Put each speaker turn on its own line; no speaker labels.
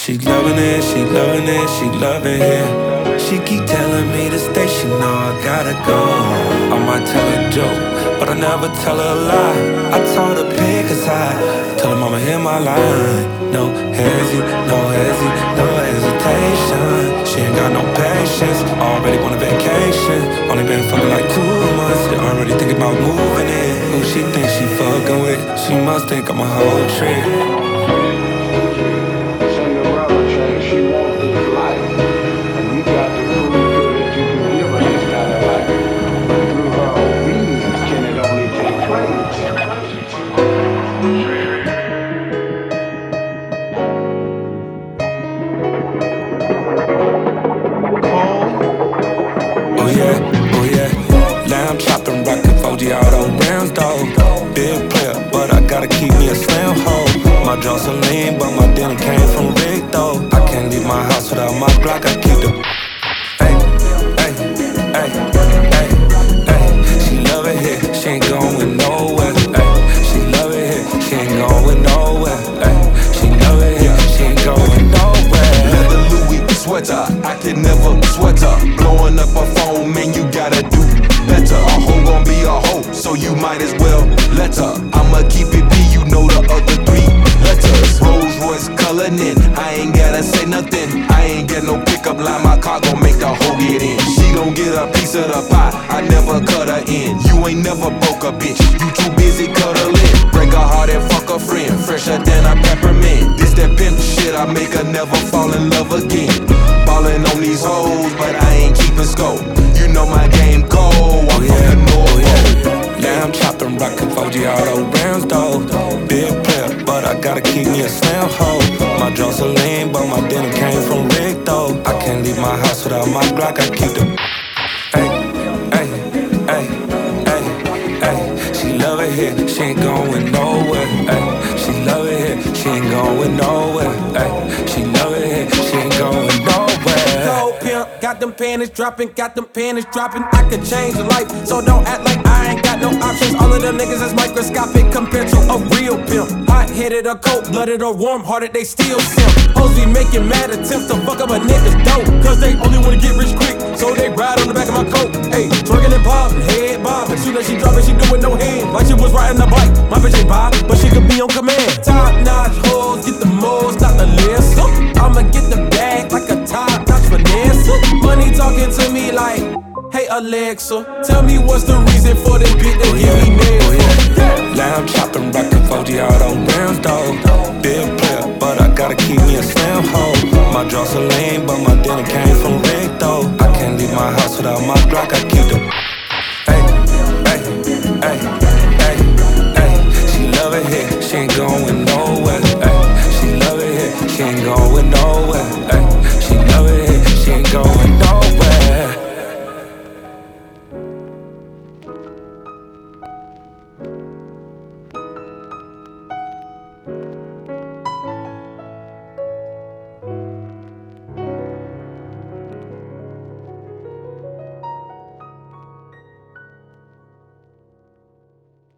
She loving it, she loving it, she loving it. She keep telling me to stay, she know I gotta go. I might tell her a joke, but I never tell her a lie. I told her pick a side, tell her mama hear my line. No no hesitation. She ain't got no patience, already want a vacation. Only been fucking like 2 months, she already thinking about moving in. Who she think she fucking with? She must think I'm a whole trick.
She wants this life, and you got to prove to her that you can give her this kind of life. Through her obedience can it only take place.
Oh yeah, lamb chopping, rockin' 4G auto rims though. Big player, but I gotta keep me a slim hoe. My jaws are lean, but my dinner came from Rick though. I can't leave my house without my Glock, I keep the ay. She love it here, she ain't going nowhere. She love it here, she ain't going nowhere. She love it here, she ain't going nowhere.
Leather Louis sweater, I can never sweat her. Blowing up a phone, man, you gotta do better. A hoe gon' be a hoe, so you might as well let her. I'ma keep it P, you know the other 3 letters. Rolls Royce colored in, I ain't gotta say nothing. I ain't get no pickup line, my car gon' make the hoe get in. She gon' get a piece of the pie, I never cut her in. You ain't never broke a bitch, you too busy cuddling. Break her heart and fuck a friend, fresher than a peppermint. This that pimp shit, I make her never fall in love again. Ballin' on these hoes, but I ain't keeping score. You know my game cold, I'm from the North Pole.
Lamb chopping, rockin' 4G auto rims though. Big player, but I gotta keep me a slim hoe. My jaws are lean, but my dinner came from Rick though. I can't leave my house without my Glock, I keep the ay. She love it here, she ain't going nowhere. She love it here, she ain't going nowhere. She love it here, she ain't going nowhere.
Cold pimp, got them panties dropping, got them panties dropping. I could change your life, so don't act like I ain't got no options. All of them niggas is microscopic compared to a real pimp. Hot-headed or cold-blooded or warm-hearted, they still simp. Hoes be making mad attempts to fuck up a nigga's dope, cause they only wanna get rich quick, so they ride on the back of my coat. Ayy, twerking and popping, head bobbing. Soon as she dropping, she do it no hand, like she was riding a bike. My bitch ain't bi, but she could be on command. Top-notch hoes, get the most, not the list. I'ma get the bag like a top-notch finesse. Money talking to me like, hey Alexa, tell me what's the reason for this bitch that give me next.
Lamb chopping, rockin' 4G auto rims though. Big player, but I gotta keep me a slim hoe. My jaws are lean, but my dinner came from Rick though. I can't leave my house without my Glock, I